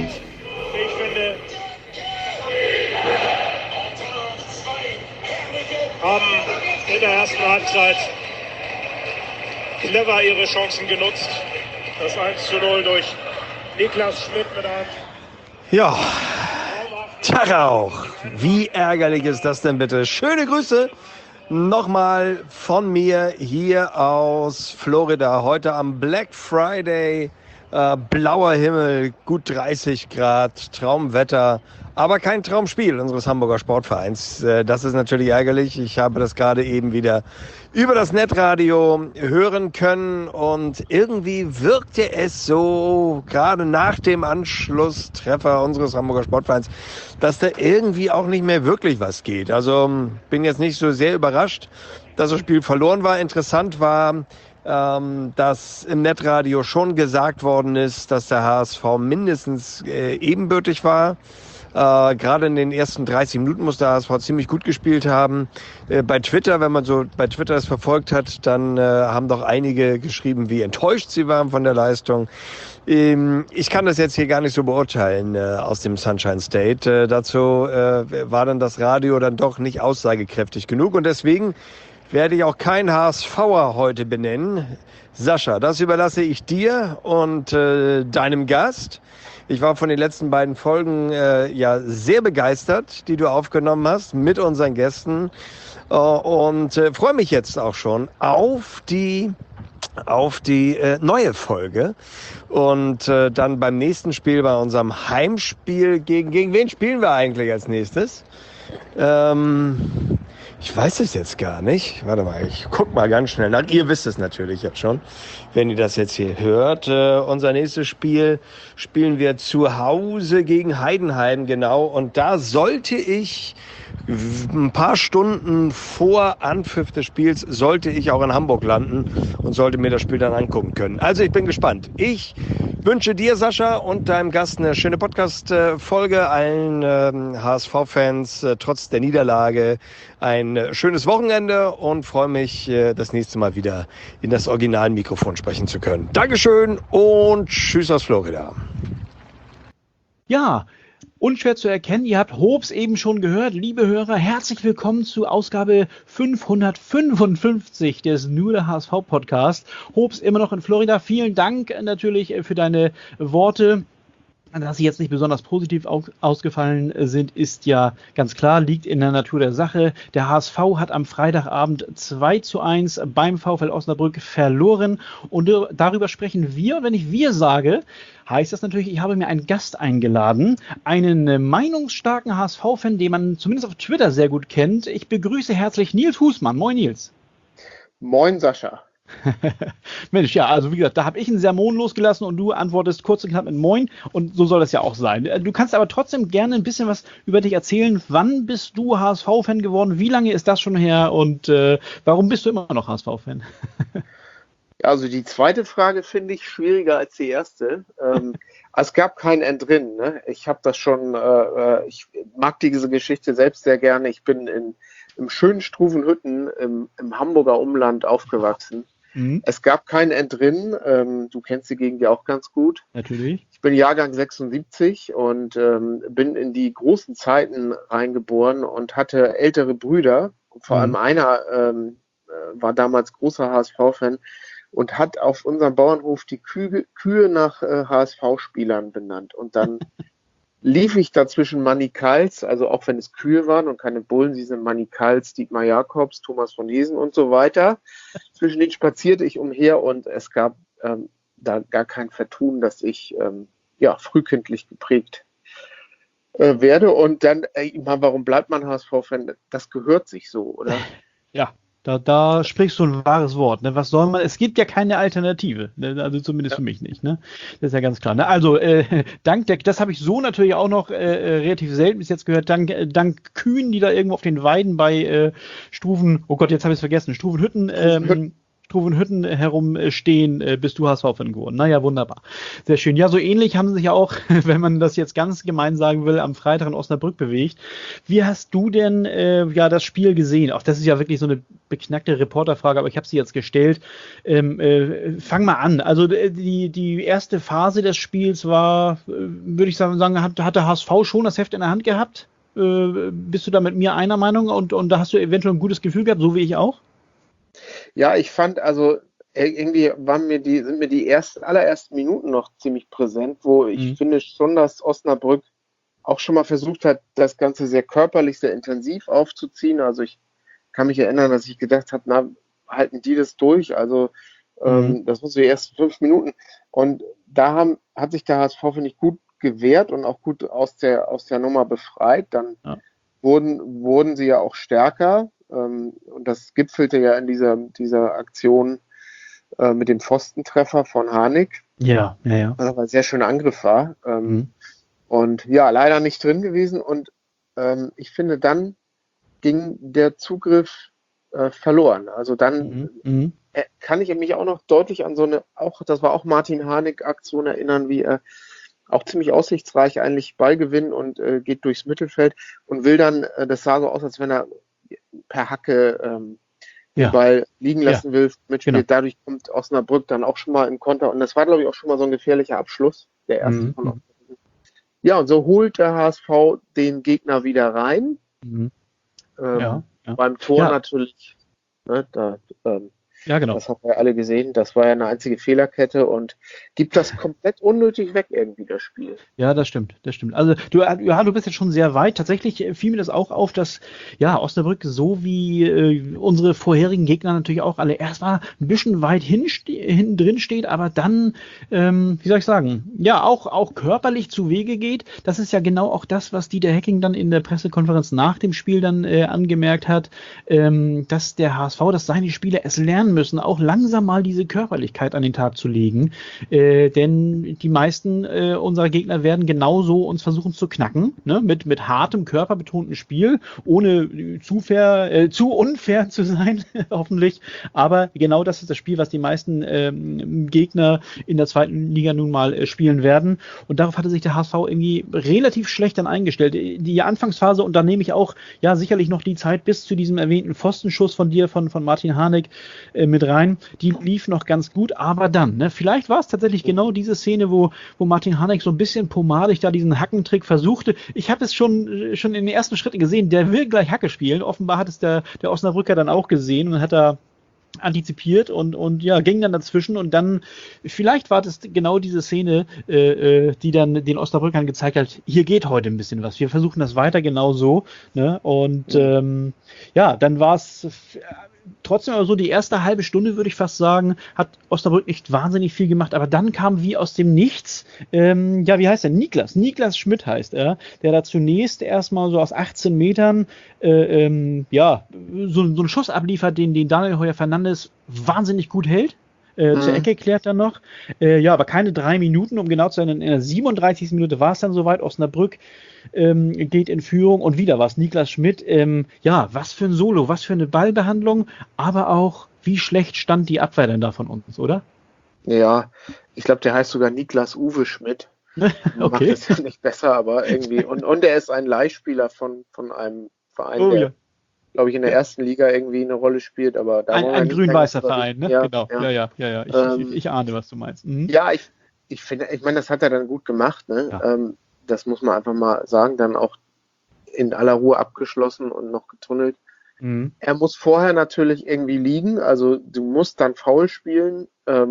verdient. Ich finde, haben in der ersten Halbzeit clever ihre Chancen genutzt. Das 1:0 durch Niklas Schmidt mit der Hand. Ja, Tag auch. Wie ärgerlich ist das denn bitte? Schöne Grüße nochmal von mir hier aus Florida. Heute am Black Friday. Blauer Himmel, gut 30 Grad, Traumwetter, aber kein Traumspiel unseres Hamburger Sportvereins. Das ist natürlich ärgerlich. Ich habe das gerade eben wieder über das Netradio hören können und irgendwie wirkte es so, gerade nach dem Anschlusstreffer unseres Hamburger Sportvereins, dass da irgendwie auch nicht mehr wirklich was geht. Also bin jetzt nicht so sehr überrascht, dass das Spiel verloren war. Interessant war, dass im Netradio schon gesagt worden ist, dass der HSV mindestens ebenbürtig war. Gerade in den ersten 30 Minuten muss der HSV ziemlich gut gespielt haben. Bei Twitter, wenn man so bei Twitter es verfolgt hat, dann haben doch einige geschrieben, wie enttäuscht sie waren von der Leistung. Ich kann das jetzt hier gar nicht so beurteilen aus dem Sunshine State. Dazu war dann das Radio dann doch nicht aussagekräftig genug und deswegen werde ich auch kein HSVer heute benennen. Sascha, das überlasse ich dir und deinem Gast. Ich war von den letzten beiden Folgen ja sehr begeistert, die du aufgenommen hast mit unseren Gästen und freue mich jetzt auch schon auf die neue Folge und dann beim nächsten Spiel, bei unserem Heimspiel gegen wen spielen wir eigentlich als nächstes? Ich weiß es jetzt gar nicht. Warte mal, ich guck mal ganz schnell nach. Ihr wisst es natürlich jetzt schon, wenn ihr das jetzt hier hört. Unser nächstes Spiel spielen wir zu Hause gegen Heidenheim, genau. Und da sollte ich ein paar Stunden vor Anpfiff des Spiels sollte ich auch in Hamburg landen und sollte mir das Spiel dann angucken können. Also ich bin gespannt. Ich wünsche dir, Sascha, und deinem Gast eine schöne Podcast-Folge, allen HSV-Fans trotz der Niederlage ein schönes Wochenende und freue mich, das nächste Mal wieder in das Originalmikrofon sprechen zu können. Dankeschön und tschüss aus Florida. Ja, unschwer zu erkennen, ihr habt Hobbs eben schon gehört. Liebe Hörer, herzlich willkommen zu Ausgabe 555 des Nur der HSV Podcast. Hobbs immer noch in Florida. Vielen Dank natürlich für deine Worte. Dass sie jetzt nicht besonders positiv ausgefallen sind, ist ja ganz klar, liegt in der Natur der Sache. Der HSV hat am Freitagabend 2:1 beim VfL Osnabrück verloren und darüber sprechen wir. Und wenn ich wir sage, heißt das natürlich, ich habe mir einen Gast eingeladen, einen meinungsstarken HSV-Fan, den man zumindest auf Twitter sehr gut kennt. Ich begrüße herzlich Nils Husmann. Moin Nils. Moin Sascha. Mensch, ja, also wie gesagt, da habe ich einen Sermon losgelassen und du antwortest kurz und knapp mit Moin und so soll das ja auch sein. Du kannst aber trotzdem gerne ein bisschen was über dich erzählen. Wann bist du HSV-Fan geworden? Wie lange ist das schon her und warum bist du immer noch HSV-Fan? Also die zweite Frage finde ich schwieriger als die erste. Es gab kein Entrinnen. Ne? Ich habe das schon, ich mag diese Geschichte selbst sehr gerne. Ich bin im schönen Struvenhütten im Hamburger Umland aufgewachsen. Mhm. Es gab kein Entrinnen. Du kennst die Gegend ja auch ganz gut. Natürlich. Ich bin Jahrgang 76 und bin in die großen Zeiten reingeboren und hatte ältere Brüder. Vor allem einer war damals großer HSV-Fan und hat auf unserem Bauernhof die Kühe nach HSV-Spielern benannt. Und dann lief ich da zwischen Manny Kals, also auch wenn es Kühe waren und keine Bullen, sie sind Manny Kals, Dietmar Jakobs, Thomas von Hesen und so weiter. Zwischen denen spazierte ich umher und es gab da gar kein Vertun, dass ich frühkindlich geprägt werde. Und dann, warum bleibt man HSV-Fan? Das gehört sich so, oder? Ja. Da sprichst du ein wahres Wort. Ne? Was soll man? Es gibt ja keine Alternative. Ne? Also zumindest für mich nicht. Ne? Das ist ja ganz klar. Ne? Also das habe ich so natürlich auch noch relativ selten bis jetzt gehört. Dank Kühen, die da irgendwo auf den Weiden bei Struven, oh Gott, jetzt habe ich es vergessen, Struvenhütten Struvenhütten herumstehen, bist du HSV-Fan geworden. Naja, wunderbar. Sehr schön. Ja, so ähnlich haben sie sich ja auch, wenn man das jetzt ganz gemein sagen will, am Freitag in Osnabrück bewegt. Wie hast du denn das Spiel gesehen? Auch das ist ja wirklich so eine beknackte Reporterfrage, aber ich habe sie jetzt gestellt. Fang mal an. Also die erste Phase des Spiels war, würde ich sagen, hat der HSV schon das Heft in der Hand gehabt? Bist du da mit mir einer Meinung und da hast du eventuell ein gutes Gefühl gehabt, so wie ich auch? Ja, ich fand also irgendwie sind mir die allerersten Minuten noch ziemlich präsent, wo ich finde schon, dass Osnabrück auch schon mal versucht hat, das Ganze sehr körperlich, sehr intensiv aufzuziehen. Also ich kann mich erinnern, dass ich gedacht habe, na, halten die das durch? Also das waren so die ersten 5 Minuten. Und da hat sich der HSV, finde ich, gut gewehrt und auch gut aus der Nummer befreit. Dann wurden sie ja auch stärker. Und das gipfelte ja in dieser Aktion mit dem Pfostentreffer von Harnik. Ja. Was aber ein sehr schöner Angriff war. Und ja, leider nicht drin gewesen. Und ich finde, dann ging der Zugriff verloren. Also dann kann ich mich auch noch deutlich an das war auch Martin Harnik-Aktion erinnern, wie er auch ziemlich aussichtsreich eigentlich Ballgewinn und geht durchs Mittelfeld und will dann, das sah so aus, als wenn er per Hacke den Ball liegen lassen will, mitspielt. Genau. Dadurch kommt Osnabrück dann auch schon mal im Konter. Und das war, glaube ich, auch schon mal so ein gefährlicher Abschluss, der erste von Osnabrück. Ja, und so holt der HSV den Gegner wieder rein. Beim Tor natürlich, ne, genau. Das haben wir alle gesehen. Das war ja eine einzige Fehlerkette und gibt das komplett unnötig weg irgendwie, das Spiel. Ja, das stimmt. Also du bist jetzt schon sehr weit. Tatsächlich fiel mir das auch auf, dass Osnabrück so wie unsere vorherigen Gegner natürlich auch alle erst mal ein bisschen weit hinten drin steht, aber dann, wie soll ich sagen, auch körperlich zu Wege geht. Das ist ja genau auch das, was Dieter Hecking dann in der Pressekonferenz nach dem Spiel dann angemerkt hat, dass der HSV, dass seine Spieler es lernen müssen, auch langsam mal diese Körperlichkeit an den Tag zu legen, denn die meisten unserer Gegner werden genauso uns versuchen zu knacken, ne? mit hartem, körperbetonten Spiel, ohne zu unfair zu sein, hoffentlich, aber genau das ist das Spiel, was die meisten Gegner in der zweiten Liga nun mal spielen werden und darauf hatte sich der HSV irgendwie relativ schlecht dann eingestellt. Die Anfangsphase, und da nehme ich auch sicherlich noch die Zeit bis zu diesem erwähnten Pfostenschuss von dir, von Martin Harnik mit rein. Die lief noch ganz gut, aber dann, ne, vielleicht war es tatsächlich genau diese Szene, wo Martin Harnik so ein bisschen pomadig da diesen Hackentrick versuchte. Ich habe es schon in den ersten Schritten gesehen, der will gleich Hacke spielen. Offenbar hat es der Osnabrücker dann auch gesehen und hat da antizipiert und ging dann dazwischen und dann, vielleicht war das genau diese Szene, die dann den Osnabrückern gezeigt hat, hier geht heute ein bisschen was. Wir versuchen das weiter genau so, ne? Und dann war es trotzdem aber so die erste halbe Stunde, würde ich fast sagen, hat Osnabrück nicht wahnsinnig viel gemacht, aber dann kam wie aus dem Nichts, wie heißt er? Niklas Schmidt heißt er, der da zunächst erstmal so aus 18 Metern so einen Schuss abliefert, den Daniel Heuer Fernandes wahnsinnig gut hält. Zur Ecke klärt dann noch. Aber keine 3 Minuten, um genau zu sein. In der 37. Minute war es dann soweit. Osnabrück geht in Führung und wieder was. Niklas Schmidt, was für ein Solo, was für eine Ballbehandlung, aber auch, wie schlecht stand die Abwehr denn da von uns, oder? Ja, ich glaube, der heißt sogar Niklas Uwe Schmidt. Macht es ja nicht besser, aber irgendwie. Und er ist ein Leihspieler von einem Verein, der glaube ich, in der ersten Liga irgendwie eine Rolle spielt, aber da ein grün-weißer Verein, ne? Ja, genau. Ja. Ich ahne, was du meinst. Ja, ich finde, das hat er dann gut gemacht, ne? Ja. Das muss man einfach mal sagen, dann auch in aller Ruhe abgeschlossen und noch getunnelt. Er muss vorher natürlich irgendwie liegen, also du musst dann Foul spielen,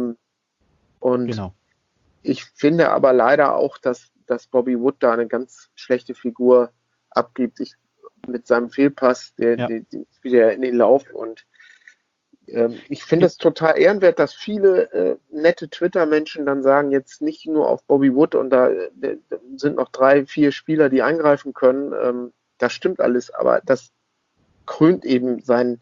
und ich finde aber leider auch, dass Bobby Wood da eine ganz schlechte Figur abgibt. Mit seinem Fehlpass, der spielt ja in den Lauf und ich finde es total ehrenwert, dass viele nette Twitter-Menschen dann sagen, jetzt nicht nur auf Bobby Wood und da sind noch 3, 4 Spieler, die eingreifen können. Das stimmt alles, aber das krönt eben seinen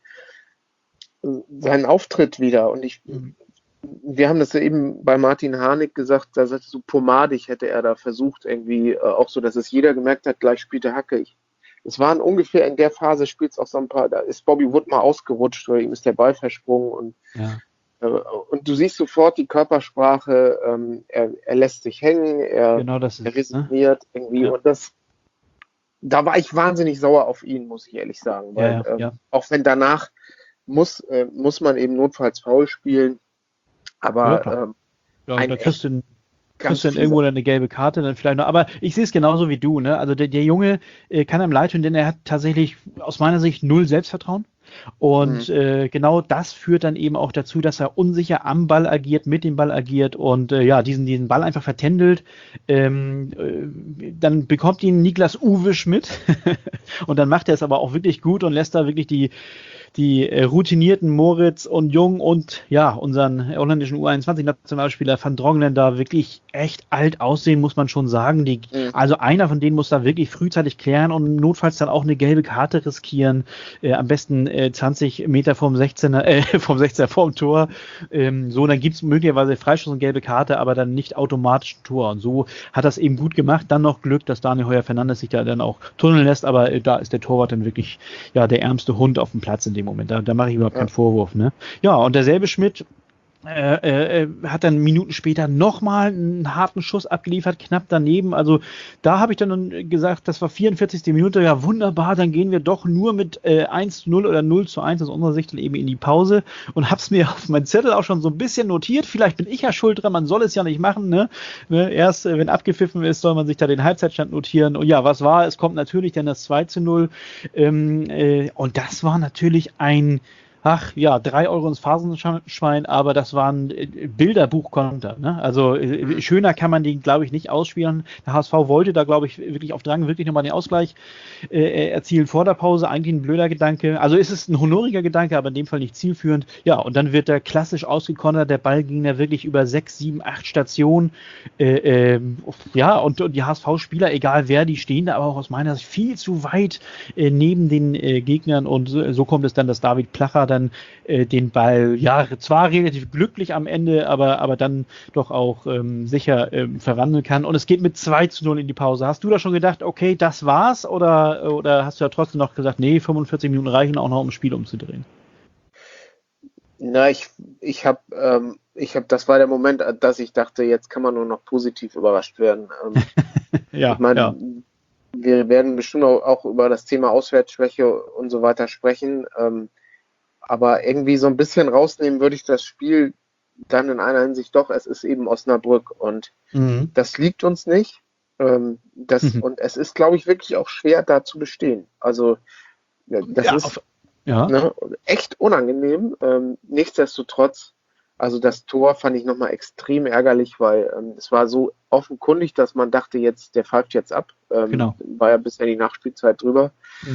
Auftritt wieder und wir haben das ja eben bei Martin Harnik gesagt, da so pomadig hätte er da versucht irgendwie, auch so, dass es jeder gemerkt hat, gleich spielt er Hacke. Es waren ungefähr in der Phase, spielt es auch so ein paar, da ist Bobby Wood mal ausgerutscht oder ihm ist der Ball versprungen und Und du siehst sofort die Körpersprache, er lässt sich hängen, Genau das er ist, ne? resigniert irgendwie. Ja. Und da war ich wahnsinnig sauer auf ihn, muss ich ehrlich sagen. Weil Ja. auch wenn danach muss man eben notfalls faul spielen, Ja, aber klar. Ja, ein da kriegst du ganz dann irgendwo eine gelbe Karte, dann vielleicht noch. Aber ich sehe es genauso wie du, ne? Also der Junge kann einem leid tun, denn er hat tatsächlich aus meiner Sicht null Selbstvertrauen. Und genau das führt dann eben auch dazu, dass er unsicher am Ball agiert, mit dem Ball agiert und diesen Ball einfach vertändelt. Dann bekommt ihn Niklas Uwe Schmidt und dann macht er es aber auch wirklich gut und lässt da wirklich die routinierten Moritz und Jung und unseren holländischen U21-Nationalspieler Van Drongelen da wirklich echt alt aussehen, muss man schon sagen. Also einer von denen muss da wirklich frühzeitig klären und notfalls dann auch eine gelbe Karte riskieren. Am besten 20 Meter vom 16er vorm Tor. Dann gibt es möglicherweise Freistoß und gelbe Karte, aber dann nicht automatisch ein Tor. Und so hat das eben gut gemacht. Dann noch Glück, dass Daniel Heuer-Fernandes sich da dann auch tunneln lässt, aber da ist der Torwart dann wirklich der ärmste Hund auf dem Platz in dem Moment. Da mache ich überhaupt keinen Vorwurf. Ne? Ja, und derselbe Schmidt hat dann Minuten später nochmal einen harten Schuss abgeliefert, knapp daneben. Also da habe ich dann gesagt, das war 44. Minute, ja wunderbar, dann gehen wir doch nur mit 1:0 oder 0:1 aus unserer Sicht dann eben in die Pause und habe es mir auf meinen Zettel auch schon so ein bisschen notiert. Vielleicht bin ich ja schuld dran, man soll es ja nicht machen. Ne? Erst wenn abgepfiffen ist, soll man sich da den Halbzeitstand notieren. Und ja, was war? Es kommt natürlich dann das 2:0 und das war natürlich ein 3 Euro ins Phasenschwein, aber das waren Bilderbuchkonter. Ne? Also schöner kann man den, glaube ich, nicht ausspielen. Der HSV wollte da, glaube ich, wirklich auf Drang wirklich nochmal den Ausgleich erzielen vor der Pause. Eigentlich ein blöder Gedanke. Also ist es ein honoriger Gedanke, aber in dem Fall nicht zielführend. Ja, und dann wird er klassisch ausgekontert. Der Ball ging da wirklich über 6, 7, 8 Stationen. Und die HSV-Spieler, egal wer, die stehen da aber auch aus meiner Sicht viel zu weit neben den Gegnern und so kommt es dann, dass David Placher dann den Ball, zwar relativ glücklich am Ende, aber dann doch auch sicher verwandeln kann. Und es geht mit 2:0 in die Pause. Hast du da schon gedacht, okay, das war's? Oder hast du ja trotzdem noch gesagt, nee, 45 Minuten reichen auch noch, um das Spiel umzudrehen? Na, ich habe, das war der Moment, dass ich dachte, jetzt kann man nur noch positiv überrascht werden. Ich meine, wir werden bestimmt auch über das Thema Auswärtsschwäche und so weiter sprechen. Aber irgendwie so ein bisschen rausnehmen würde ich das Spiel dann in einer Hinsicht doch. Es ist eben Osnabrück und das liegt uns nicht. Und es ist, glaube ich, wirklich auch schwer, da zu bestehen. Also das ist echt unangenehm. Nichtsdestotrotz, also das Tor fand ich nochmal extrem ärgerlich, weil es war so offenkundig, dass man dachte, der pfeift jetzt ab. War ja bisher die Nachspielzeit drüber.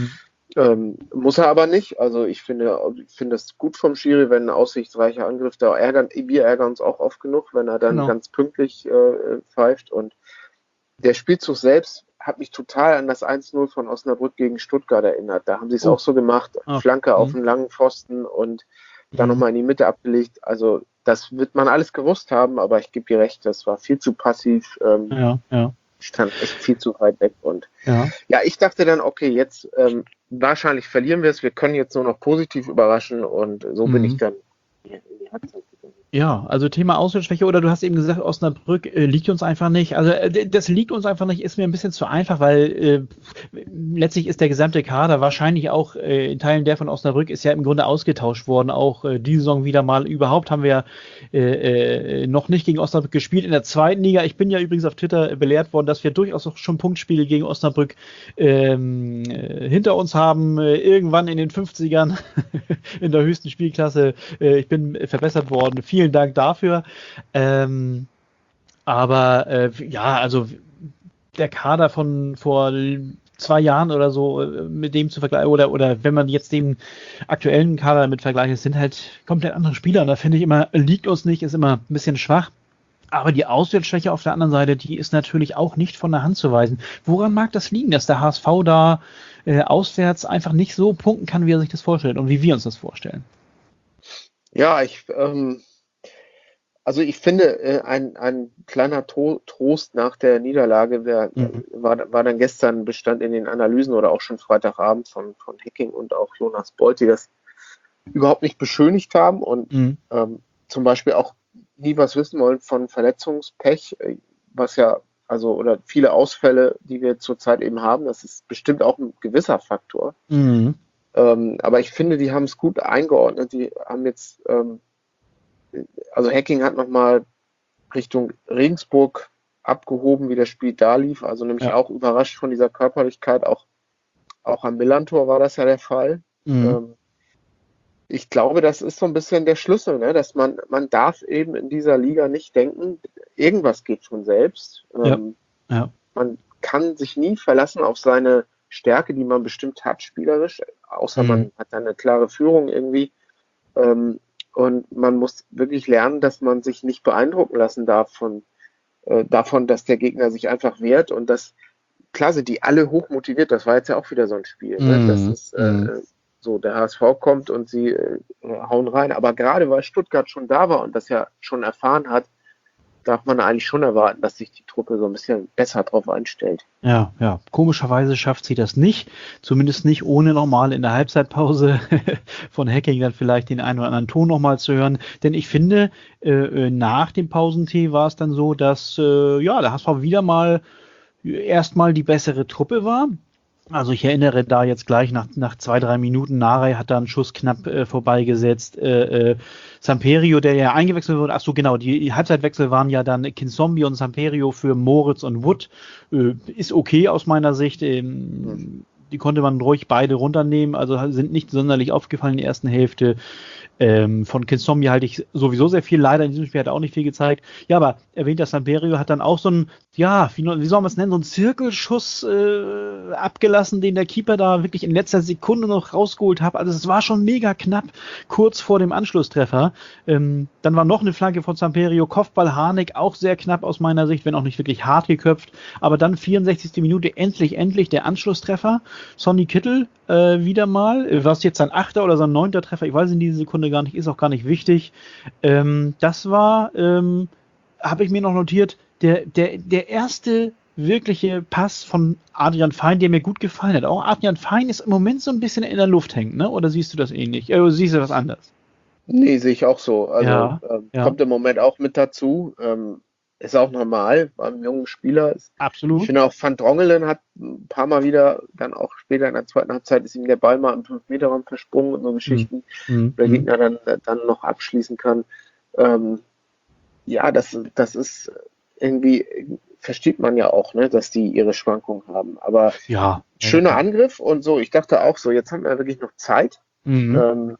Muss er aber nicht. Also ich finde es gut vom Schiri, wenn ein aussichtsreicher Angriff wir ärgern uns auch oft genug, wenn er dann ganz pünktlich pfeift. Und der Spielzug selbst hat mich total an das 1:0 von Osnabrück gegen Stuttgart erinnert. Da haben sie es auch so gemacht. Flanke auf den langen Pfosten und dann nochmal in die Mitte abgelegt. Also das wird man alles gewusst haben, aber ich gebe dir recht, das war viel zu passiv. Stand echt viel zu weit weg. Und ich dachte dann, okay, jetzt wahrscheinlich verlieren wir es. Wir können jetzt nur noch positiv überraschen und so bin ich dann in die Halbzeit gegangen. Ja, also Thema Auswärtsschwäche oder du hast eben gesagt, Osnabrück liegt uns einfach nicht. Also das liegt uns einfach nicht, ist mir ein bisschen zu einfach, weil letztlich ist der gesamte Kader wahrscheinlich auch in Teilen der von Osnabrück ist ja im Grunde ausgetauscht worden. Auch die Saison wieder mal. Überhaupt haben wir noch nicht gegen Osnabrück gespielt in der zweiten Liga. Ich bin ja übrigens auf Twitter belehrt worden, dass wir durchaus auch schon Punktspiele gegen Osnabrück hinter uns haben. Irgendwann in den 50ern in der höchsten Spielklasse. Ich bin verbessert worden. Vielen Dank dafür. Also der Kader von vor 2 Jahren oder so mit dem zu vergleichen oder wenn man jetzt den aktuellen Kader damit vergleicht, es sind halt komplett andere Spieler. Da finde ich immer, liegt uns nicht, ist immer ein bisschen schwach. Aber die Auswärtsschwäche auf der anderen Seite, die ist natürlich auch nicht von der Hand zu weisen. Woran mag das liegen, dass der HSV da auswärts einfach nicht so punkten kann, wie er sich das vorstellt und wie wir uns das vorstellen? Ja, ich finde, ein kleiner Trost nach der Niederlage war dann gestern, bestand in den Analysen oder auch schon Freitagabend von Hecking und auch Jonas Bolt, die das überhaupt nicht beschönigt haben und zum Beispiel auch nie was wissen wollen von Verletzungspech, was ja, also, oder viele Ausfälle, die wir zurzeit eben haben. Das ist bestimmt auch ein gewisser Faktor. Mhm. Aber ich finde, die haben es gut eingeordnet. Die haben jetzt, also Hacking hat nochmal Richtung Regensburg abgehoben, wie das Spiel da lief. Also nämlich auch überrascht von dieser Körperlichkeit. Auch am Millantor war das ja der Fall. Ich glaube, das ist so ein bisschen der Schlüssel, ne? Dass man darf eben in dieser Liga nicht denken, irgendwas geht schon selbst. Man kann sich nie verlassen auf seine Stärke, die man bestimmt hat, spielerisch, außer man hat dann eine klare Führung irgendwie. Und man muss wirklich lernen, dass man sich nicht beeindrucken lassen darf davon, dass der Gegner sich einfach wehrt. Und das, klar sind die alle hochmotiviert, das war jetzt ja auch wieder so ein Spiel. Ne? Das ist so, der HSV kommt und sie hauen rein. Aber gerade weil Stuttgart schon da war und das ja schon erfahren hat, darf man eigentlich schon erwarten, dass sich die Truppe so ein bisschen besser drauf einstellt. Ja. Komischerweise schafft sie das nicht. Zumindest nicht ohne nochmal in der Halbzeitpause von Hacking dann vielleicht den einen oder anderen Ton nochmal zu hören. Denn ich finde, nach dem Pausentee war es dann so, dass der HSV wieder mal erstmal die bessere Truppe war. Also ich erinnere da jetzt gleich nach 2-3 Minuten, Narey hat da einen Schuss knapp vorbeigesetzt. Samperio, der ja eingewechselt wurde, achso genau, die Halbzeitwechsel waren ja dann Kinzombie und Samperio für Moritz und Wood. Ist okay aus meiner Sicht. Die konnte man ruhig beide runternehmen, also sind nicht sonderlich aufgefallen in der ersten Hälfte. Von Kinzombie halte ich sowieso sehr viel, leider in diesem Spiel hat er auch nicht viel gezeigt. Ja, aber erwähnter Samperio hat dann auch so ein, wie soll man es nennen, so einen Zirkelschuss abgelassen, den der Keeper da wirklich in letzter Sekunde noch rausgeholt hat. Also es war schon mega knapp, kurz vor dem Anschlusstreffer. Dann war noch eine Flanke von Samperio, Kopfball Harnik, auch sehr knapp aus meiner Sicht, wenn auch nicht wirklich hart geköpft. Aber dann 64. Minute endlich der Anschlusstreffer. Sonny Kittel wieder mal, was jetzt sein 8. oder sein 9. Treffer, ich weiß in dieser Sekunde gar nicht, ist auch gar nicht wichtig. Das war, habe ich mir noch notiert, der erste wirkliche Pass von Adrian Fein, der mir gut gefallen hat. Auch Adrian Fein ist im Moment so ein bisschen in der Luft hängt, ne? Oder siehst du das ähnlich? Siehst du das anders? Nee, sehe ich auch so. Also kommt im Moment auch mit dazu. Ist auch normal beim jungen Spieler. Absolut. Ich finde auch Van Drongelen hat ein paar Mal wieder, dann auch später in der zweiten Halbzeit ist ihm der Ball mal im 5-Meter-Raum versprungen und so Geschichten, wo der Gegner dann noch abschließen kann. Das ist irgendwie, versteht man ja auch, ne, dass die ihre Schwankungen haben. Aber schöner Angriff und so. Ich dachte auch so, jetzt haben wir wirklich noch Zeit. Dann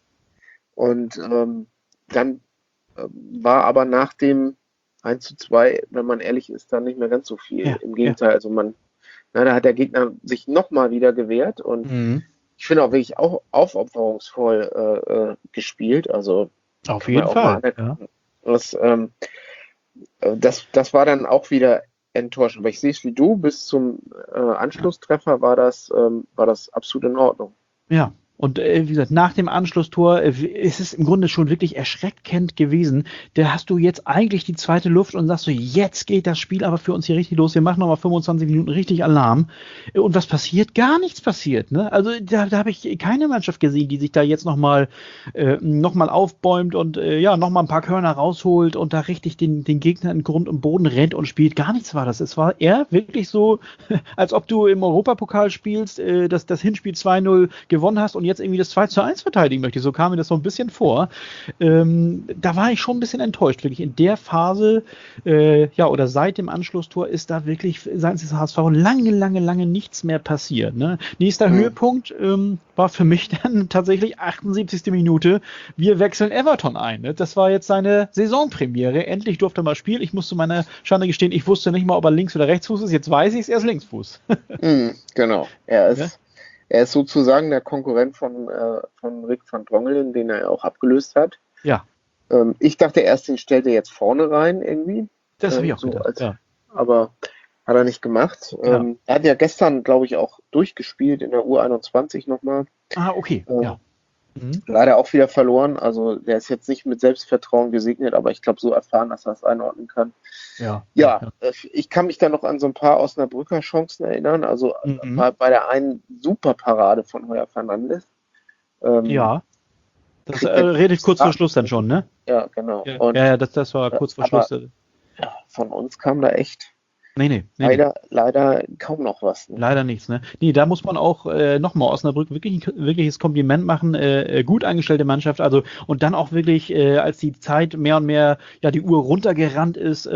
war aber nach dem 1:2, wenn man ehrlich ist, dann nicht mehr ganz so viel. Im Gegenteil, also da hat der Gegner sich nochmal wieder gewehrt und ich finde auch wirklich auch aufopferungsvoll gespielt. Also auf jeden Fall. Das war dann auch wieder enttäuschend. Aber ich sehe es wie du, bis zum Anschlusstreffer war das absolut in Ordnung. Ja. Und wie gesagt, nach dem Anschlusstor ist es im Grunde schon wirklich erschreckend gewesen. Da hast du jetzt eigentlich die zweite Luft und sagst so, jetzt geht das Spiel aber für uns hier richtig los. Wir machen nochmal 25 Minuten richtig Alarm. Und was passiert? Gar nichts passiert. Ne? Also da habe ich keine Mannschaft gesehen, die sich da jetzt nochmal aufbäumt und nochmal ein paar Körner rausholt und da richtig den Gegner in Grund und Boden rennt und spielt. Gar nichts war das. Es war eher wirklich so, als ob du im Europapokal spielst, das Hinspiel 2-0 gewonnen hast und jetzt irgendwie das 2:1 verteidigen möchte. So kam mir das so ein bisschen vor. Da war ich schon ein bisschen enttäuscht. Wirklich in der Phase, oder seit dem Anschlusstor ist da wirklich seitens des HSV lange nichts mehr passiert. Ne? Nächster Höhepunkt war für mich dann tatsächlich 78. Minute. Wir wechseln Everton ein. Ne? Das war jetzt seine Saisonpremiere. Endlich durfte er mal spielen. Ich muss zu meiner Schande gestehen, ich wusste nicht mal, ob er Links- oder Rechtsfuß ist. Jetzt weiß ich es, er ist Linksfuß. Genau. Er ist sozusagen der Konkurrent von Rick van Drongelen, den er auch abgelöst hat. Ja. Ich dachte erst, den stellt er jetzt vorne rein irgendwie. Das habe ich auch gedacht. Aber hat er nicht gemacht. Ja. Er hat ja gestern, glaube ich, auch durchgespielt in der U21 nochmal. Ah, okay. Leider auch wieder verloren. Also der ist jetzt nicht mit Selbstvertrauen gesegnet, aber ich glaube so erfahren, dass er es einordnen kann. Ich kann mich da noch an so ein paar Osnabrücker Chancen erinnern. Also bei der einen super Parade von Heuer Fernandes. Das redet kurz vor Schluss dann schon, ne? Ja, genau. Ja, Und, das war kurz vor Schluss. ja, von uns kam da echt Nee. leider kaum noch was. Ne? Leider nichts, ne? Nee, da muss man auch nochmal Osnabrück wirkliches Kompliment machen. Gut eingestellte Mannschaft, also und dann auch wirklich, als die Zeit mehr und mehr, ja, die Uhr runtergerannt ist,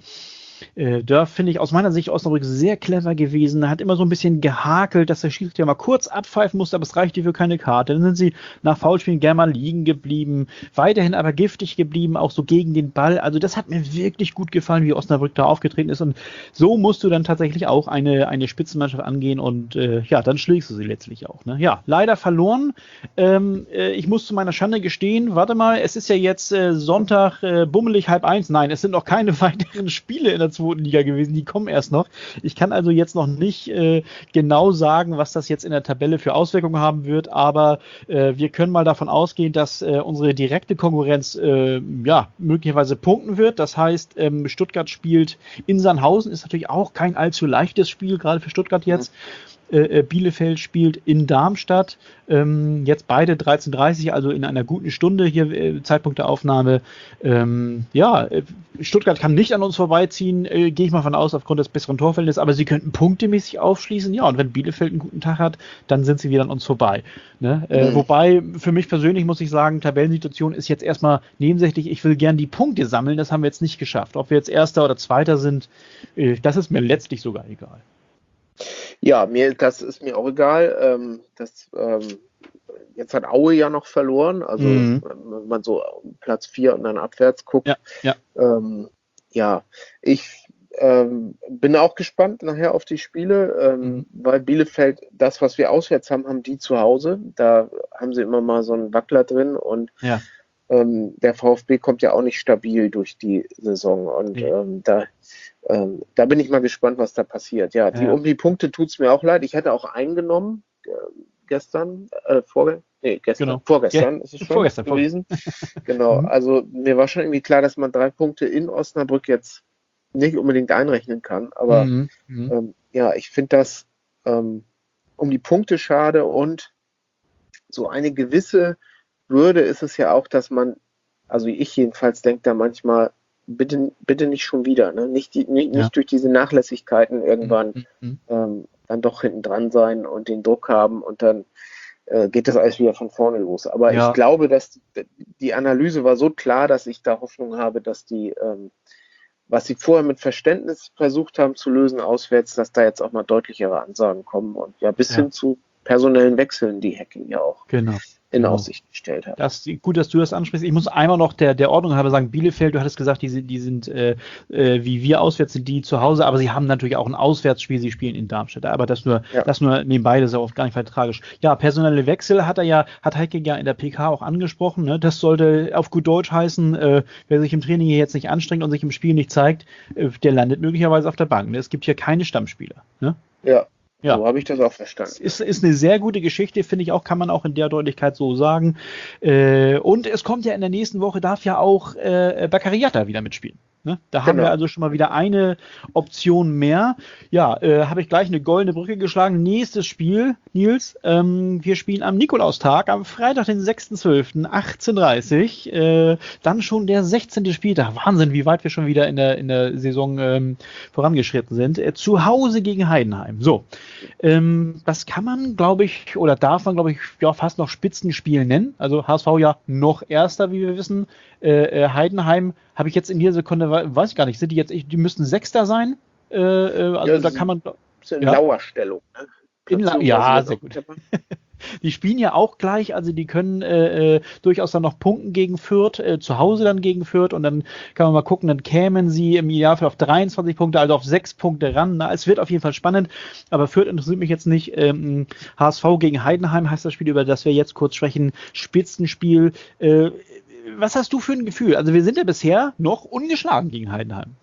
da finde ich aus meiner Sicht Osnabrück sehr clever gewesen. Hat immer so ein bisschen gehakelt, dass der Schiedsrichter mal kurz abpfeifen musste, aber es reichte für keine Karte. Dann sind sie nach Foulspielen gerne mal liegen geblieben, weiterhin aber giftig geblieben, auch so gegen den Ball. Also das hat mir wirklich gut gefallen, wie Osnabrück da aufgetreten ist. Und so musst du dann tatsächlich auch eine Spitzenmannschaft angehen und ja, dann schlägst du sie letztlich auch. Ne? Ja, leider verloren. Ich muss zu meiner Schande gestehen, warte mal, es ist ja jetzt Sonntag bummelig 12:30. Nein, es sind noch keine weiteren Spiele in der zweiten Liga gewesen, die kommen erst noch. Ich kann also jetzt noch nicht genau sagen, was das jetzt in der Tabelle für Auswirkungen haben wird, aber wir können mal davon ausgehen, dass unsere direkte Konkurrenz ja, möglicherweise punkten wird. Das heißt, Stuttgart spielt in Sandhausen, ist natürlich auch kein allzu leichtes Spiel, gerade für Stuttgart jetzt. Bielefeld spielt in Darmstadt, jetzt beide 13:30, also in einer guten Stunde hier Zeitpunkt der Aufnahme. Ja, Stuttgart kann nicht an uns vorbeiziehen, gehe ich mal von aus, aufgrund des besseren Torfeldes, aber sie könnten punktemäßig aufschließen. Ja, und wenn Bielefeld einen guten Tag hat, dann sind sie wieder an uns vorbei. Ne? Wobei, für mich persönlich muss ich sagen, Tabellensituation ist jetzt erstmal nebensächlich. Ich will gern die Punkte sammeln, das haben wir jetzt nicht geschafft. Ob wir jetzt Erster oder Zweiter sind, das ist mir letztlich sogar egal. Ja, das ist mir auch egal. Jetzt hat Aue ja noch verloren, also wenn man so Platz 4 und dann abwärts guckt. Ja, ich bin auch gespannt nachher auf die Spiele, weil Bielefeld, das, was wir auswärts haben, haben die zu Hause. Da haben sie immer mal so einen Wackler drin und der VfB kommt ja auch nicht stabil durch die Saison und da bin ich mal gespannt, was da passiert. Ja, um die Punkte tut es mir auch leid. Ich hätte auch eingenommen vorgestern ist es schon gewesen. Genau, also mir war schon irgendwie klar, dass man 3 Punkte in Osnabrück jetzt nicht unbedingt einrechnen kann, aber ja, ich finde das um die Punkte schade und so eine gewisse Würde ist es ja auch, dass man, also ich jedenfalls denke da manchmal, bitte nicht schon wieder, ne? Nicht durch diese Nachlässigkeiten irgendwann dann doch hinten dran sein und den Druck haben und dann geht das alles wieder von vorne los. Aber ich glaube, dass die Analyse war so klar, dass ich da Hoffnung habe, dass die, was sie vorher mit Verständnis versucht haben zu lösen auswärts, dass da jetzt auch mal deutlichere Ansagen kommen und ja bis hin zu personellen Wechseln, die Hacking ja auch in Aussicht gestellt hat. Gut, dass du das ansprichst. Ich muss einmal noch der Ordnung halber sagen, Bielefeld, du hattest gesagt, die sind wie wir auswärts sind, die zu Hause, aber sie haben natürlich auch ein Auswärtsspiel, sie spielen in Darmstadt. Aber das nur nebenbei, das ist auch gar nicht weiter tragisch. Ja, personelle Wechsel hat Heike ja in der PK auch angesprochen. Ne? Das sollte auf gut Deutsch heißen, wer sich im Training hier jetzt nicht anstrengt und sich im Spiel nicht zeigt, der landet möglicherweise auf der Bank. Ne? Es gibt hier keine Stammspieler. Ne? Ja, so habe ich das auch verstanden. Ist eine sehr gute Geschichte, finde ich auch, kann man auch in der Deutlichkeit so sagen. Und es kommt ja in der nächsten Woche, darf ja auch Baccariata wieder mitspielen. Ne? Da haben wir also schon mal wieder eine Option mehr. Ja, habe ich gleich eine goldene Brücke geschlagen. Nächstes Spiel, Nils, wir spielen am Nikolaustag, am Freitag, den 6.12., 18:30. Dann schon der 16. Spieltag. Wahnsinn, wie weit wir schon wieder in der Saison vorangeschritten sind. Zu Hause gegen Heidenheim. So, das kann man, glaube ich, oder darf man, glaube ich, ja, fast noch Spitzenspiel nennen. Also HSV ja noch Erster, wie wir wissen. Heidenheim habe ich jetzt in dieser Sekunde, weiß ich gar nicht, die müssten Sechster sein? Also da kann man... In Lauerstellung. Ja, sehr gut. Die spielen ja auch gleich, also die können durchaus dann noch punkten gegen Fürth, zu Hause dann gegen Fürth und dann kann man mal gucken, dann kämen sie im Idealfall auf 23 Punkte, also auf 6 Punkte ran. Na, es wird auf jeden Fall spannend, aber Fürth interessiert mich jetzt nicht. HSV gegen Heidenheim heißt das Spiel, über das wir jetzt kurz sprechen. Spitzenspiel. Was hast du für ein Gefühl? Also wir sind ja bisher noch ungeschlagen gegen Heidenheim.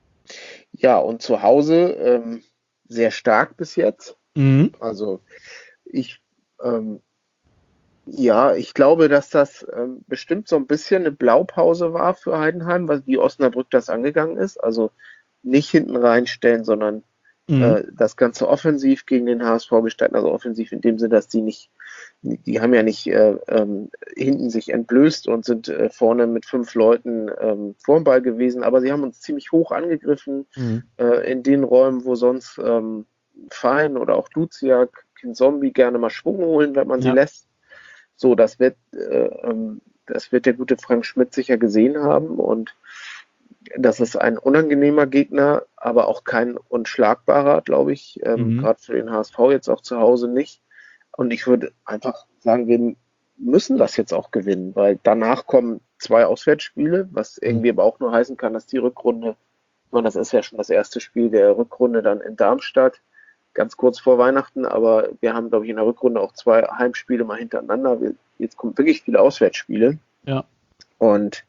Ja, und zu Hause sehr stark bis jetzt. Also ich glaube, dass das bestimmt so ein bisschen eine Blaupause war für Heidenheim, wie Osnabrück das angegangen ist. Also nicht hinten reinstellen, sondern das Ganze offensiv gegen den HSV gestalten. Also offensiv in dem Sinne, dass die nicht die haben ja nicht hinten sich entblößt und sind vorne mit 5 Leuten vorm Ball gewesen, aber sie haben uns ziemlich hoch angegriffen in den Räumen, wo sonst Fein oder auch Duziak, Kinzombie gerne mal Schwung holen, wenn man sie lässt. So, das wird der gute Frank Schmidt sicher gesehen haben, und das ist ein unangenehmer Gegner, aber auch kein unschlagbarer, glaube ich, gerade für den HSV jetzt auch zu Hause nicht. Und ich würde einfach sagen, wir müssen das jetzt auch gewinnen, weil danach kommen 2 Auswärtsspiele, was irgendwie aber auch nur heißen kann, dass die Rückrunde, ich meine, das ist ja schon das erste Spiel der Rückrunde dann in Darmstadt, ganz kurz vor Weihnachten, aber wir haben, glaube ich, in der Rückrunde auch 2 Heimspiele mal hintereinander. Jetzt kommen wirklich viele Auswärtsspiele. Ja. Und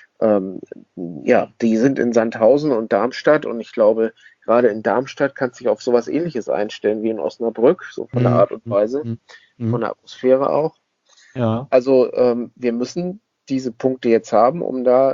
die sind in Sandhausen und Darmstadt, und ich glaube, gerade in Darmstadt kannst du dich auf sowas Ähnliches einstellen wie in Osnabrück, so von der Art und Weise, von der Atmosphäre auch. Ja. Also wir müssen diese Punkte jetzt haben, um da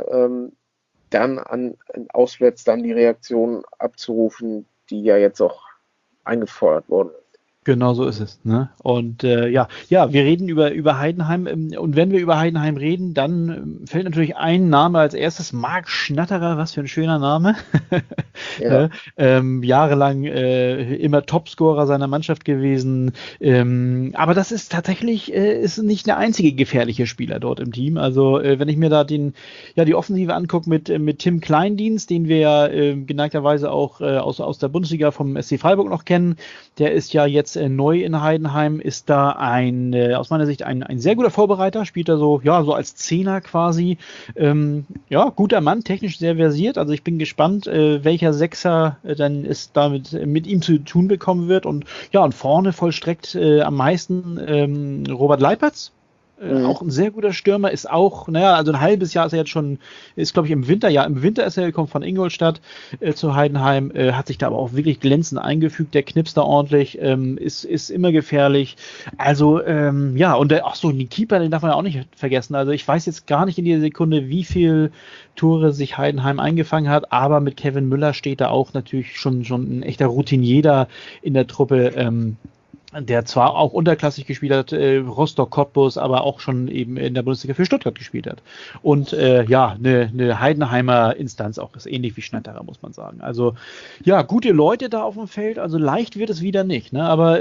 dann auswärts dann die Reaktion abzurufen, die ja jetzt auch eingefordert worden ist. Genau so ist es. Ne? Und wir reden über Heidenheim. Und wenn wir über Heidenheim reden, dann fällt natürlich ein Name als erstes, Marc Schnatterer, was für ein schöner Name. Ja. Jahrelang immer Topscorer seiner Mannschaft gewesen. Aber das ist tatsächlich ist nicht der einzige gefährliche Spieler dort im Team. Also wenn ich mir da die Offensive angucke mit Tim Kleindienst, den wir ja geneigterweise auch aus der Bundesliga vom SC Freiburg noch kennen, der ist ja jetzt neu in Heidenheim, ist da aus meiner Sicht ein sehr guter Vorbereiter, spielt da so als Zehner quasi. Guter Mann, technisch sehr versiert. Also ich bin gespannt, welcher Sechser dann es damit mit ihm zu tun bekommen wird. Und vorne vollstreckt am meisten Robert Leipertz. Auch ein sehr guter Stürmer, ist auch, also ein halbes Jahr ist er jetzt schon, ist glaube ich im Winter ist er gekommen von Ingolstadt zu Heidenheim, hat sich da aber auch wirklich glänzend eingefügt, der knipst da ordentlich, ist immer gefährlich, also und den Keeper, den darf man ja auch nicht vergessen, also ich weiß jetzt gar nicht in dieser Sekunde, wie viel Tore sich Heidenheim eingefangen hat, aber mit Kevin Müller steht da auch natürlich schon ein echter Routinier da in der Truppe, der zwar auch unterklassig gespielt hat, Rostock, Cottbus, aber auch schon eben in der Bundesliga für Stuttgart gespielt hat. Und eine Heidenheimer Instanz auch, ist ähnlich wie Schnatterer, muss man sagen. Also gute Leute da auf dem Feld, also leicht wird es wieder nicht, ne? Aber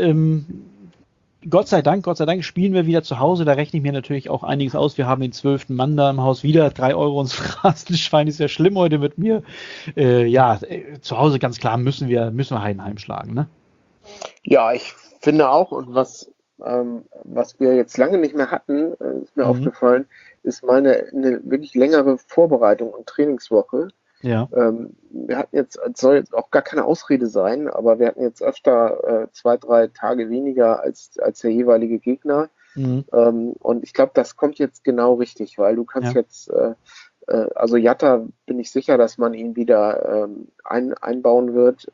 Gott sei Dank spielen wir wieder zu Hause, da rechne ich mir natürlich auch einiges aus. Wir haben den 12. Mann da im Haus wieder, 3 € ins Phrasenschwein, ist ja schlimm heute mit mir. Zu Hause ganz klar müssen wir Heidenheim schlagen, ne? Ja, ich finde auch, und was wir jetzt lange nicht mehr hatten, ist mir aufgefallen, ist mal eine wirklich längere Vorbereitung und Trainingswoche. Ja. Wir hatten jetzt, es soll jetzt auch gar keine Ausrede sein, aber wir hatten jetzt öfter 2-3 Tage weniger als der jeweilige Gegner. Und ich glaube, das kommt jetzt genau richtig, weil du kannst jetzt, also Jatta bin ich sicher, dass man ihn wieder einbauen wird.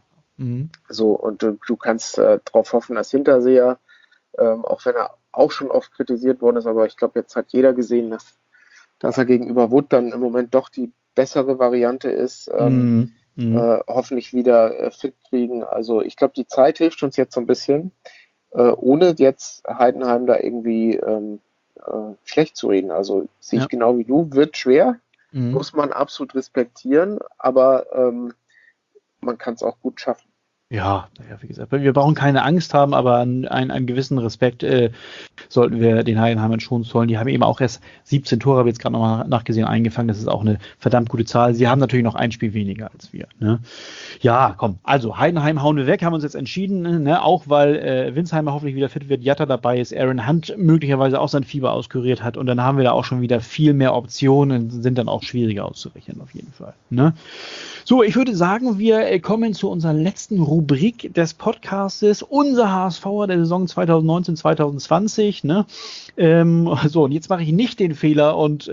So, und du kannst darauf hoffen, dass Hinterseher, auch wenn er auch schon oft kritisiert worden ist, aber ich glaube, jetzt hat jeder gesehen, dass er gegenüber Wood dann im Moment doch die bessere Variante ist, hoffentlich wieder fit kriegen. Also ich glaube, die Zeit hilft uns jetzt so ein bisschen, ohne jetzt Heidenheim da irgendwie schlecht zu reden. Also sehe ich genau wie du, wird schwer, muss man absolut respektieren, aber man kann es auch gut schaffen. Ja, wie gesagt, wir brauchen keine Angst haben, aber einen gewissen Respekt sollten wir den Heidenheimern schon zollen. Die haben eben auch erst 17 Tore, habe ich jetzt gerade nochmal nachgesehen, eingefangen. Das ist auch eine verdammt gute Zahl. Sie haben natürlich noch ein Spiel weniger als wir. Ne? Ja, komm, also Heidenheim hauen wir weg, haben uns jetzt entschieden, ne? Auch weil Winsheimer hoffentlich wieder fit wird, Jatta dabei ist, Aaron Hunt möglicherweise auch sein Fieber auskuriert hat, und dann haben wir da auch schon wieder viel mehr Optionen, sind dann auch schwieriger auszurechnen auf jeden Fall. Ne? So, ich würde sagen, wir kommen zu unserer letzten Rubrik des Podcastes, unser HSVer der Saison 2019-2020. Ne? Und jetzt mache ich nicht den Fehler und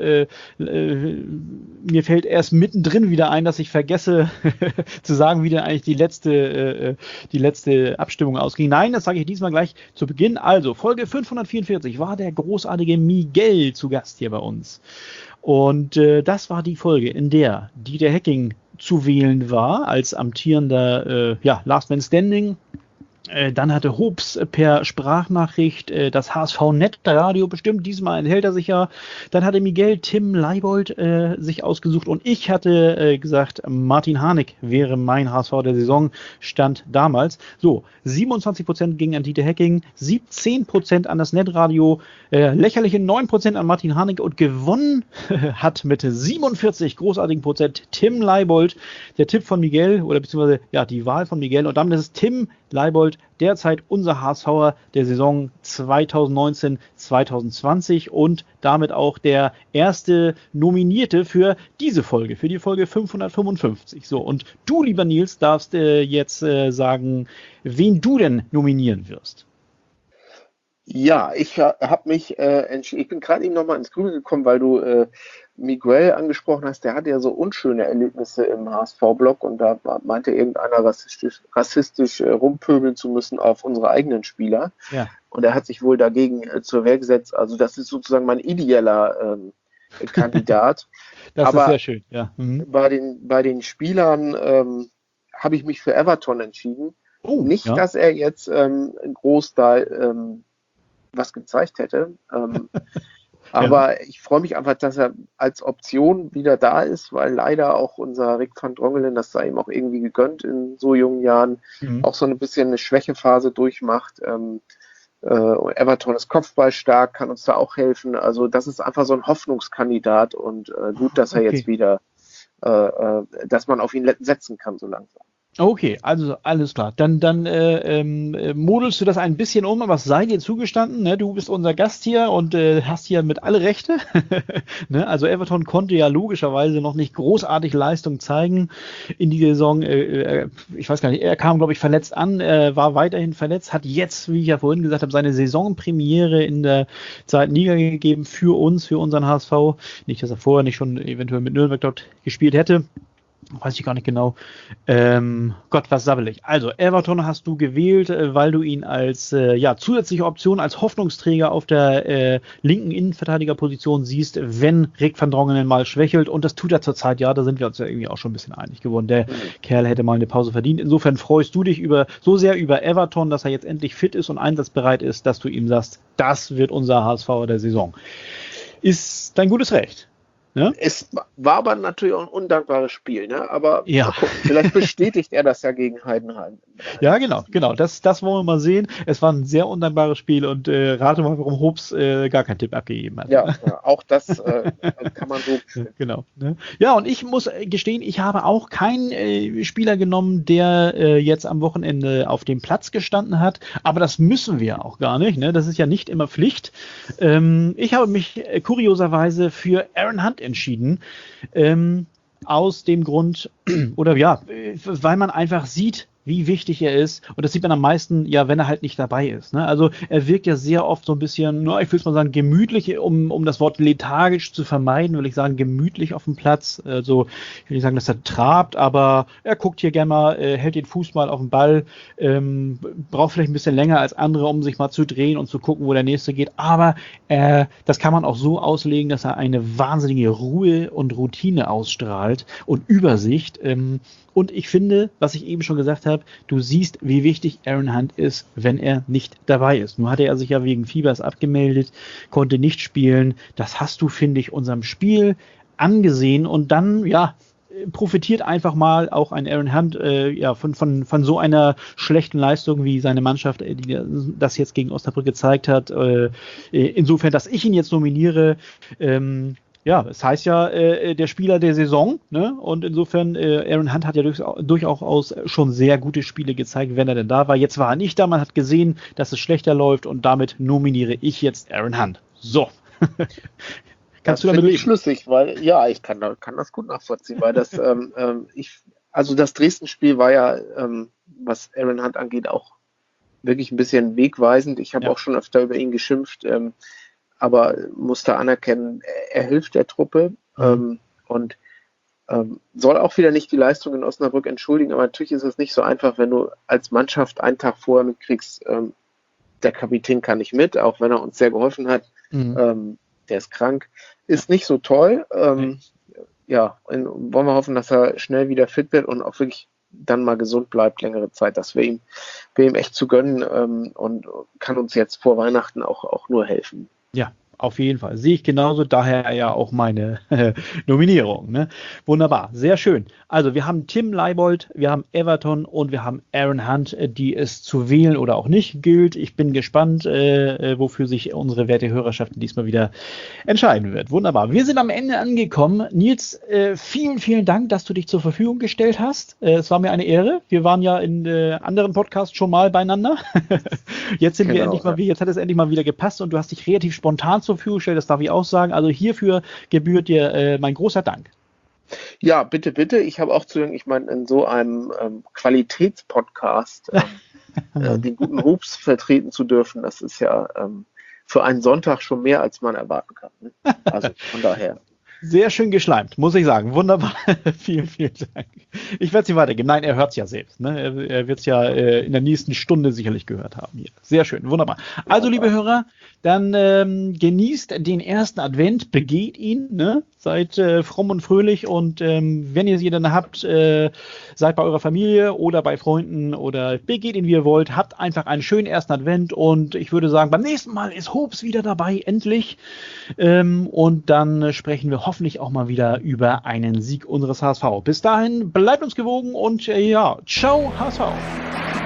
mir fällt erst mittendrin wieder ein, dass ich vergesse zu sagen, wie denn eigentlich die letzte Abstimmung ausging. Nein, das sage ich diesmal gleich zu Beginn. Also, Folge 544 war der großartige Miguel zu Gast hier bei uns. Und das war die Folge, in der Dieter Hecking zu wählen war als amtierender Last Man Standing. Dann hatte Hobbs per Sprachnachricht das HSV-Net-Radio bestimmt. Diesmal enthält er sich ja. Dann hatte Miguel Tim Leibold sich ausgesucht und ich hatte gesagt, Martin Harnik wäre mein HSV der Saison, stand damals. So, 27% gingen an Dieter Hecking, 17% an das Netradio, lächerliche 9% an Martin Harnik und gewonnen hat mit 47 großartigen Prozent Tim Leibold. Der Tipp von Miguel oder beziehungsweise ja die Wahl von Miguel und damit ist es Tim Leibold, derzeit unser HSVer der Saison 2019-2020 und damit auch der erste Nominierte für diese Folge, für die Folge 555. So, und du, lieber Nils, darfst jetzt sagen, wen du denn nominieren wirst. Ja, ich habe mich entschieden, ich bin gerade eben nochmal ins Grübeln gekommen, weil du Miguel angesprochen hast, der hatte ja so unschöne Erlebnisse im HSV-Blog und da meinte irgendeiner rassistisch rumpöbeln zu müssen auf unsere eigenen Spieler. Ja. Und er hat sich wohl dagegen zur Wehr gesetzt. Also das ist sozusagen mein ideeller Kandidat. Das Aber ist sehr schön, ja. Mhm. Bei den Spielern habe ich mich für Everton entschieden. Nicht, ja, dass er jetzt groß da was gezeigt hätte. Aber ich freue mich einfach, dass er als Option wieder da ist, weil leider auch unser Rick van Drongelen, das sei ihm auch irgendwie gegönnt in so jungen Jahren, auch so ein bisschen eine Schwächephase durchmacht. Everton ist kopfballstark, kann uns da auch helfen. Also das ist einfach so ein Hoffnungskandidat und gut, dass er jetzt wieder, dass man auf ihn setzen kann so langsam. Okay, also alles klar. Dann modelst du das ein bisschen um, aber es sei dir zugestanden, ne? Du bist unser Gast hier und hast hier mit alle Rechte. Ne? Also Everton konnte ja logischerweise noch nicht großartig Leistung zeigen in die Saison. Ich weiß gar nicht, er kam, glaube ich, verletzt an, war weiterhin verletzt, hat jetzt, wie ich ja vorhin gesagt habe, seine Saisonpremiere in der zweiten Liga gegeben für uns, für unseren HSV. Nicht, dass er vorher nicht schon eventuell mit Nürnberg dort gespielt hätte. Weiß ich gar nicht genau. Gott, was sabbel ich. Also, Everton hast du gewählt, weil du ihn als zusätzliche Option, als Hoffnungsträger auf der linken Innenverteidigerposition siehst, wenn Rick van Drongelen mal schwächelt. Und das tut er zurzeit, ja, da sind wir uns ja irgendwie auch schon ein bisschen einig geworden. Der Kerl hätte mal eine Pause verdient. Insofern freust du dich so sehr über Everton, dass er jetzt endlich fit ist und einsatzbereit ist, dass du ihm sagst, das wird unser HSV der Saison. Ist dein gutes Recht. Ja? Es war aber natürlich auch ein undankbares Spiel, ne? Aber ja, gucken, vielleicht bestätigt er das ja gegen Heidenheim. Ja, genau. Das wollen wir mal sehen. Es war ein sehr undankbares Spiel und rate mal, warum Hobbs gar keinen Tipp abgegeben hat. Ja, auch das kann man so. Genau. Ne? Ja, und ich muss gestehen, ich habe auch keinen Spieler genommen, der jetzt am Wochenende auf dem Platz gestanden hat. Aber das müssen wir auch gar nicht. Ne? Das ist ja nicht immer Pflicht. Ich habe mich kurioserweise für Aaron Hunt entschieden, aus dem Grund, oder ja, weil man einfach sieht, wie wichtig er ist. Und das sieht man am meisten, ja, wenn er halt nicht dabei ist. Ne? Also er wirkt ja sehr oft so ein bisschen, ich will es mal sagen, gemütlich, um das Wort lethargisch zu vermeiden, will ich sagen, gemütlich auf dem Platz. Also ich will nicht sagen, dass er trabt, aber er guckt hier gerne mal, hält den Fuß mal auf den Ball, braucht vielleicht ein bisschen länger als andere, um sich mal zu drehen und zu gucken, wo der nächste geht. Aber das kann man auch so auslegen, dass er eine wahnsinnige Ruhe und Routine ausstrahlt und Übersicht. Und ich finde, was ich eben schon gesagt habe, du siehst, wie wichtig Aaron Hunt ist, wenn er nicht dabei ist. Nur hatte er sich ja wegen Fiebers abgemeldet, konnte nicht spielen. Das hast du, finde ich, unserem Spiel angesehen. Und dann, ja, profitiert einfach mal auch ein Aaron Hunt von so einer schlechten Leistung, wie seine Mannschaft die das jetzt gegen Osnabrück gezeigt hat. Insofern, dass ich ihn jetzt nominiere, ja, es heißt ja, der Spieler der Saison, ne? Und insofern, Aaron Hunt hat ja durchaus schon sehr gute Spiele gezeigt, wenn er denn da war. Jetzt war er nicht da, man hat gesehen, dass es schlechter läuft und damit nominiere ich jetzt Aaron Hunt. So. Kannst du damit leben? Schlüssig, weil, ja, ich kann das gut nachvollziehen, weil das, also das Dresden-Spiel war ja, was Aaron Hunt angeht, auch wirklich ein bisschen wegweisend. Ich habe auch schon öfter über ihn geschimpft, aber musste anerkennen, er hilft der Truppe und soll auch wieder nicht die Leistung in Osnabrück entschuldigen, aber natürlich ist es nicht so einfach, wenn du als Mannschaft einen Tag vorher mitkriegst, der Kapitän kann nicht mit, auch wenn er uns sehr geholfen hat, der ist krank, ist nicht so toll. Ja, wollen wir hoffen, dass er schnell wieder fit wird und auch wirklich dann mal gesund bleibt, längere Zeit. Das wäre ihm echt zu gönnen und kann uns jetzt vor Weihnachten auch nur helfen. Ja, auf jeden Fall. Sehe ich genauso, daher ja auch meine Nominierung. Ne? Wunderbar, sehr schön. Also wir haben Tim Leibold, wir haben Everton und wir haben Aaron Hunt, die es zu wählen oder auch nicht gilt. Ich bin gespannt, wofür sich unsere werte Hörerschaft diesmal wieder entscheiden wird. Wunderbar. Wir sind am Ende angekommen. Nils, vielen, vielen Dank, dass du dich zur Verfügung gestellt hast. Es war mir eine Ehre. Wir waren ja in anderen Podcasts schon mal beieinander. Jetzt sind wir endlich mal, jetzt hat es endlich mal wieder gepasst und du hast dich relativ spontan zur Verfügung gestellt, das darf ich auch sagen. Also hierfür gebührt dir mein großer Dank. Ja, bitte, bitte. Ich habe auch zu sagen, ich meine, in so einem Qualitätspodcast den guten Hoops vertreten zu dürfen, das ist ja für einen Sonntag schon mehr, als man erwarten kann. Ne? Also von daher. Sehr schön geschleimt, muss ich sagen. Wunderbar. Vielen, vielen Dank. Ich werde es ihm weitergeben. Nein, er hört es ja selbst. Ne? Er wird es ja in der nächsten Stunde sicherlich gehört haben. Hier. Sehr schön, wunderbar. Also, liebe Hörer, dann genießt den ersten Advent, begeht ihn, ne? Seid fromm und fröhlich und wenn ihr sie dann habt, seid bei eurer Familie oder bei Freunden oder begeht ihn, wie ihr wollt. Habt einfach einen schönen ersten Advent und ich würde sagen, beim nächsten Mal ist Hoops wieder dabei, endlich. Und dann sprechen wir hoffentlich auch mal wieder über einen Sieg unseres HSV. Bis dahin, bleibt uns gewogen und ja, ciao HSV.